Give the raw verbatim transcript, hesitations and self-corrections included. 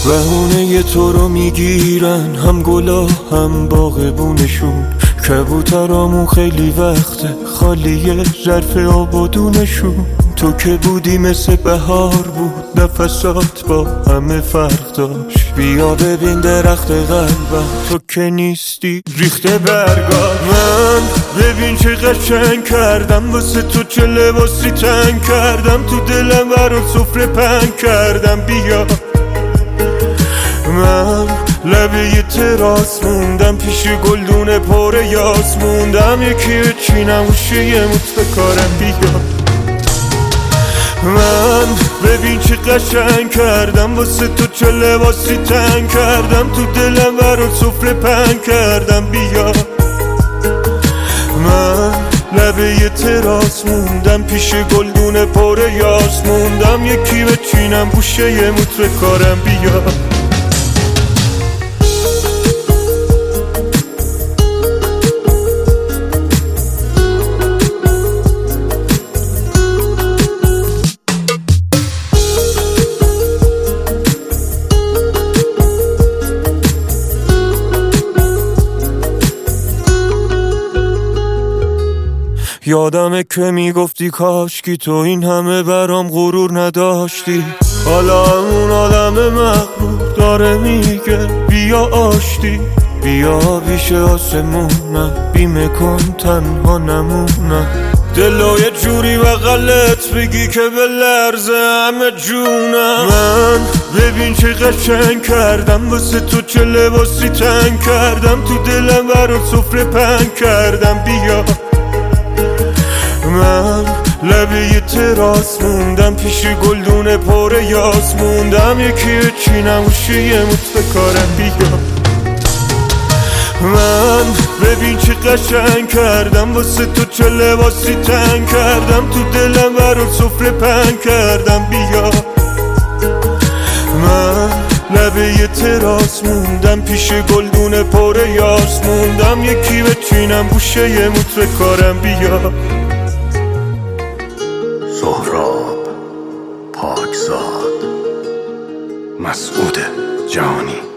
بهونه تو رو میگیرن هم گلا هم باغبونشون، کبوترامون خیلی وقته خالیه ظرف آبادونشون. تو که بودی مثل بهار بود، نفسات با همه فرق داشت. بیا ببین درخت قلبم، تو که نیستی ریخته برگاش. من ببین چه قشنگ کردم واسه تو، چه لباسی تنگ کردم تو دلم برات سفره پنگ کردم. بیا من لبه یه تراس موندم، پیش گلدون پر یاس موندم. یکی بچینم گوشه یه موت بکارم. بیا من ببین چه قشنگ کردم واسه تو، چه لباسی تنگ کردم تو دلم برات سفره پنگ کردم. بیا من لبه یه تراس موندم، پیش گلدون پر یاس موندم. یکی بچینم گوشه یه موت بکارم. بیا یادمه که میگفتی کاشکی تو این همه برام غرور نداشتی. حالا اون آدم مغرور داره میگه بیا آشتی. بیا بیش آسمونم، بیمه کن تنها نمونم. دلو یه جوری بغلت بگی که به لرزه همه جونم. من ببین چه قشنگ کردم واسه تو، چه لباسی تنگ کردم تو دلم برات سفره پنگ کردم. بیا من لبه یه تراس موندم، پیش گلدون پر یاس موندم. یکی بچینم گوشه یه موت بکارم. بیا من ببین چه قشنگ کردم واسه تو، چه لباسی تنگ کردم تو دلم برات سفره پنگ کردم. بیا من لبه یه تراس موندم، پیش گلدون پر یاس موندم. یکی بچینم گوشه یه موت بکارم. بیا سهراب پاکزاد، مسعود جهانی.